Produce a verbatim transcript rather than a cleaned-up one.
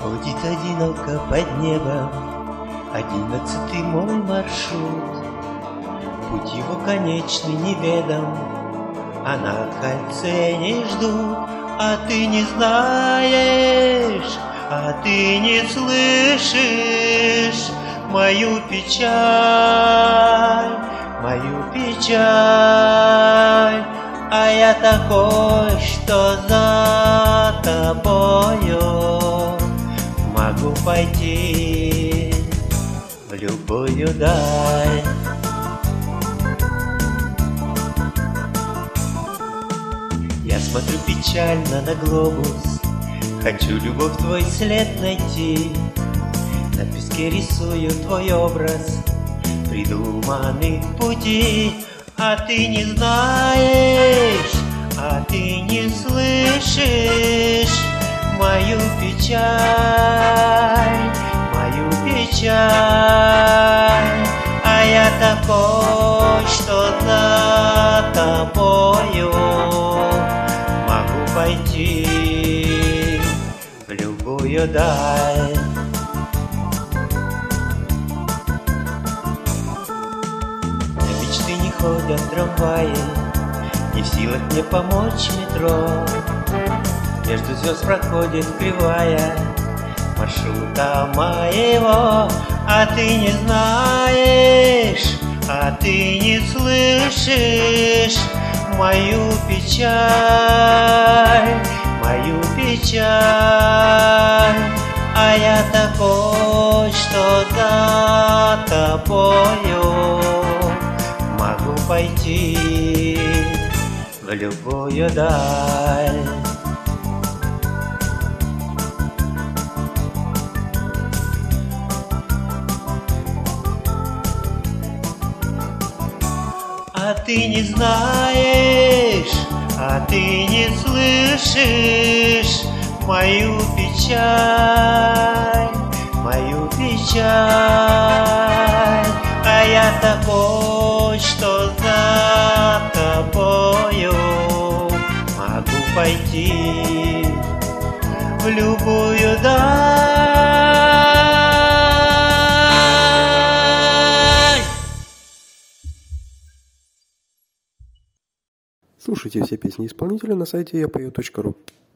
Ходит одиноко под небом одиннадцатый мой маршрут. Путь его конечный неведом, а на кольце не ждут. А ты не знаешь, а ты не слышишь мою печаль, мою печаль. А я такой, что за тобою могу пойти в любую даль. Я смотрю печально на глобус, хочу любовь твой след найти. На песке рисую твой образ придуманных путей. А ты не знаешь, а ты не слышишь мою печаль, мою печаль. А я такой, что за тобою могу пойти в любую даль. Ходят трамваи, не в силах мне помочь метро. Между звезд проходит кривая маршрута моего. А ты не знаешь, а ты не слышишь мою печаль, мою печаль. А я такой, что за тобою могу пойти в любую даль. А ты не знаешь, а ты не слышишь мою печаль, мою печаль. А я такой, что за тобою могу пойти в любую даль. Слушайте все песни исполнителя на сайте я пою точка ру.